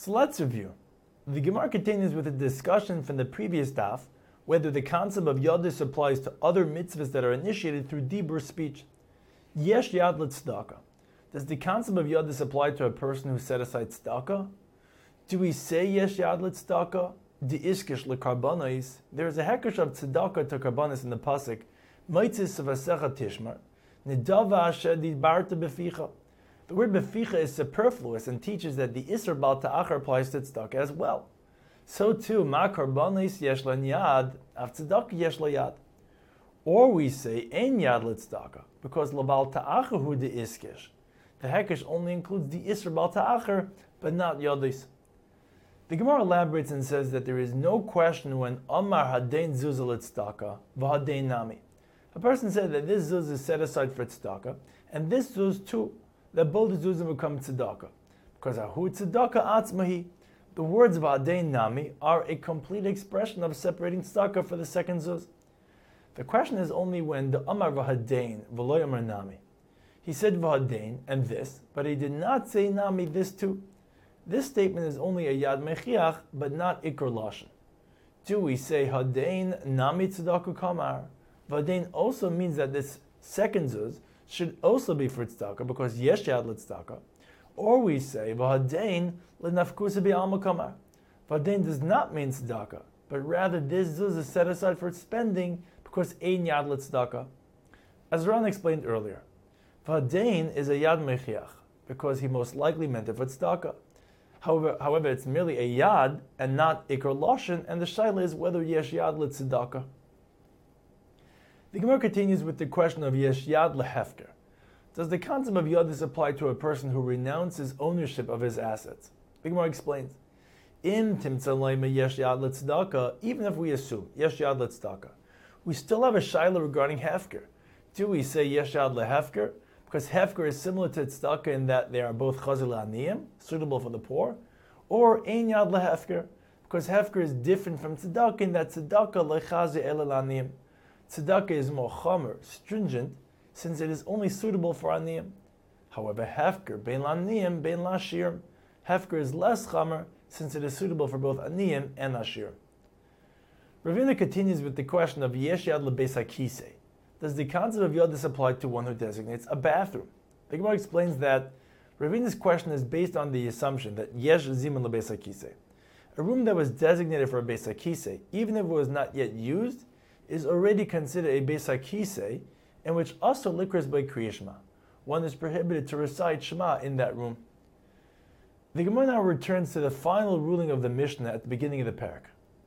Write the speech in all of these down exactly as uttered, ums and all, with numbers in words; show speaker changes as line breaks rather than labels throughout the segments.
So let's review. The Gemara continues with a discussion from the previous daf, whether the concept of yadis applies to other mitzvahs that are initiated through dibur speech. Yesh yad l'tzedakah. Does the concept of yadis apply to a person who set aside tzedakah? Do we say yesh yad l'tzedakah? Di iskish l'karbanos. There is a hekesh of tzedakah to karbanos in the pasuk. Maitzis vasecha tishmar. Nidava asher dibarta beficha. The word beficha is superfluous and teaches that the Isser Bal Ta'achar applies to tzedakah as well. So too, Ma Karbanis Yesh Lan Yad, Av Tzedakah Yesh La Yad. Or we say, Ein Yad L'Tzedakah, because L'Bal Ta'achar Hu De Iskish. The Hekesh only includes the Isser Bal Ta'achar, but not Yadis. The Gemara elaborates and says that there is no question when Amar Hadein Zuzah L'Tzedakah, V'Hadein Nami. A person said that this zuz is set aside for tzedakah, and this zuz too, that both zuzim become tzedakah. Because ahu tzedakah atzmahi, the words v'adein nami are a complete expression of separating tzedakah for the second zuz. The question is only when the amar v'hadein v'lo yamar nami. He said v'hadein and this, but he did not say nami this too. This statement is only a yad mechiach, but not ikr lashon. Do we say hadein nami tzedakah kamar? V'hadein also means that this second zuz should also be for tzedakah, because yesh yad l'tzedakah. Or we say, v'hadein l'nafkusa bi'alma kamar. V'hadein does not mean tzedakah, but rather this zuz is set aside for spending, because ein yad l'tzedakah. As Ran explained earlier, v'hadein is a yad mechiach, because he most likely meant it for tzedakah. However, however, it's merely a yad, and not ikar lashon, and the shaila is whether yesh yad l'tzedakah. The Gemara continues with the question of yesh yad lehefker. Does the concept of yadis apply to a person who renounces ownership of his assets? The Gemara explains, Im timtzalema yesh yad letzedakah, even if we assume yesh yad letzedakah, we still have a shaila regarding hefker. Do we say yesh yad lehefker? Because hefker is similar to tzedakah in that they are both chazil aniyim, suitable for the poor, or ein yad lehefker, because hefker is different from tzedakah in that tzedakah lechazi el aniyim. Tzedakah is more chomer, stringent, since it is only suitable for aniyim. However, hefker, bein laniyim, bein lashir, hefker is less chomer, since it is suitable for both aniyim and ashir. Ravina continues with the question of yesh yad lebeis hakisei. Does the concept of yadis apply to one who designates a bathroom? The Gemara explains that Ravina's question is based on the assumption that yesh zimun lebeis hakisei. A room that was designated for a beis hakisei, even if it was not yet used, is already considered a beis hakisei, in which also likras by kriya shema. One is prohibited to recite Shema in that room. The Gemara now returns to the final ruling of the Mishnah at the beginning of the parak.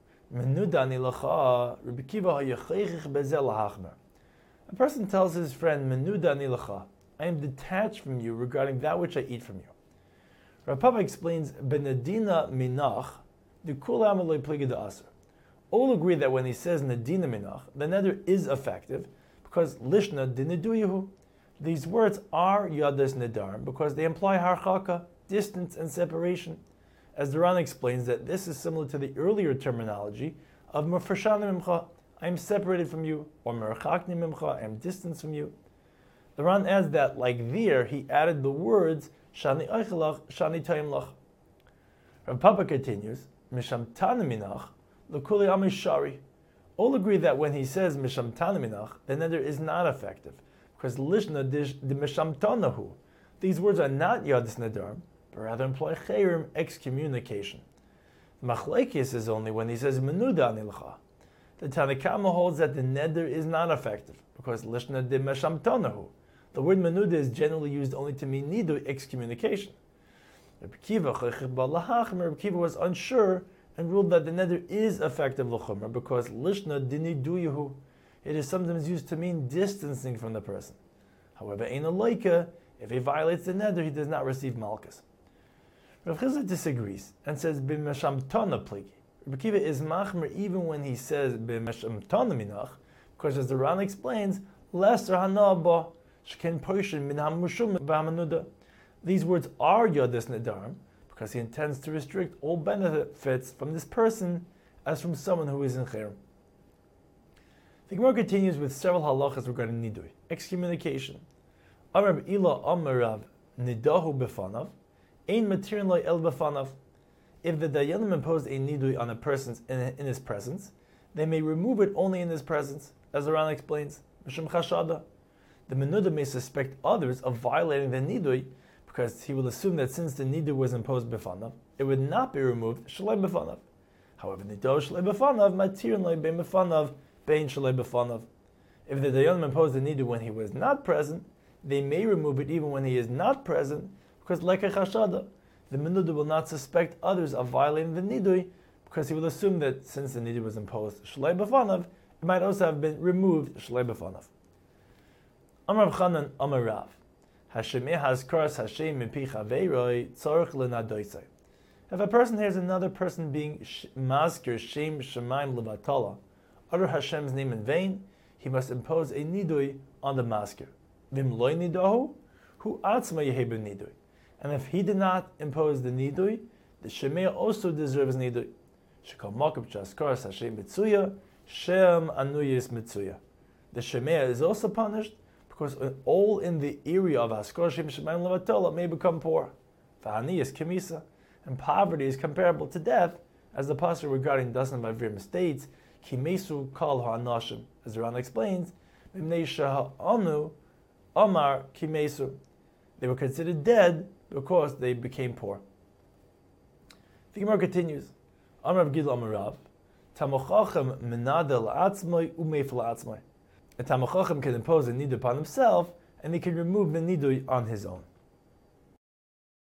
A person tells his friend, Menuda ani lacha, I am detached from you regarding that which I eat from you. Rav Papa explains, Benedina minach, the kulam aloi pligid aser. All agree that when he says Nadina Minach, the neder is effective because Lishna Diniduyahu. These words are Yadis Nedarim because they imply Harchaka, distance and separation. As the Ran explains that this is similar to the earlier terminology of Mefreshani Mimcha, I am separated from you, or Merchakni Mimcha, I am distant from you. The Ran adds that, like there, he added the words Shani Eichelach, Shani Taimlach. Rav Papa continues, Misham Tana Minach, L'kuli amishari. All agree that when he says misham tanaminach, the neder is not effective, because lishna de misham tanahu. These words are not yadis nedarim, but rather imply chayrim, excommunication. Machlekes is only when he says menuda anilcha. The Tanakama holds that the neder is not effective, because lishna de misham tanahu. The word menuda is generally used only to mean nidu, excommunication. Rabbi Kiva was unsure and ruled that the neder is effective l'chumra because lishna diniduyahu. It is sometimes used to mean distancing from the person. However, ein aloika, if he violates the neder, he does not receive malchus. Rav Chizda disagrees and says b'mesham tana pligi. Rabbi Kiva is machmer even when he says b'mesham tana minach, because as the Ran explains, lesser hanaba sheken poshin min hamushum b'hamanuda. These words are yadis nedarim, because he intends to restrict all benefits from this person as from someone who is in cherem. The Gemara continues with several halachas regarding nidui, excommunication. Amar ila amarav nidahu befanav, ein matirin lo el befanav. if the Dayanim impose a nidui on a person's in, in his presence, they may remove it only in his presence, as the Ran explains. Mishum chashada. The menuda may suspect others of violating the nidui, because he will assume that since the nidui was imposed befanav, it would not be removed shalei befanav. However, nidui shalei befanav matir loy bein befanav bein shalei befanav. If the Dayanim imposed the nidui when he was not present, they may remove it even when he is not present, because like a chashada, the menuda will not suspect others of violating the nidui, because he will assume that since the nidui was imposed shalei befanav, it might also have been removed shalei befanav. Amar Rav Chanan, Amar Rav, Hashemeh hazkaras Hashem mipi chaveiroi tzorich lenadoisei. If a person hears another person being maskir shem shemaim levatala, utter Hashem's name in vain, he must impose a nidui on the maskir. Vim loy nidahu, hu atzma yehebu nidui. And if he did not impose the nidui, the shemeh also deserves nidui. Shekal makab chaskaras Hashem mitzuya, shem anuyis mitzuya. The shemeh is also punished because all in the area of Haskar Shem Shemaim Levatala may become poor. V'hani is Kimisa, and poverty is comparable to death, as the pasuk regarding Dasan Bavrim states, Kimesu Kal Ha'anashim, as the Ran explains, Mimnei Shaha'anu Amar Kimesu. They were considered dead because they became poor. The Gemara continues, Amar Rav Gidl Amar Rav, Tamochachem Menadel Atzmai Umeif La'atzmai. A Tamachachim can impose a nidui upon himself, and he can remove the nidui on his own.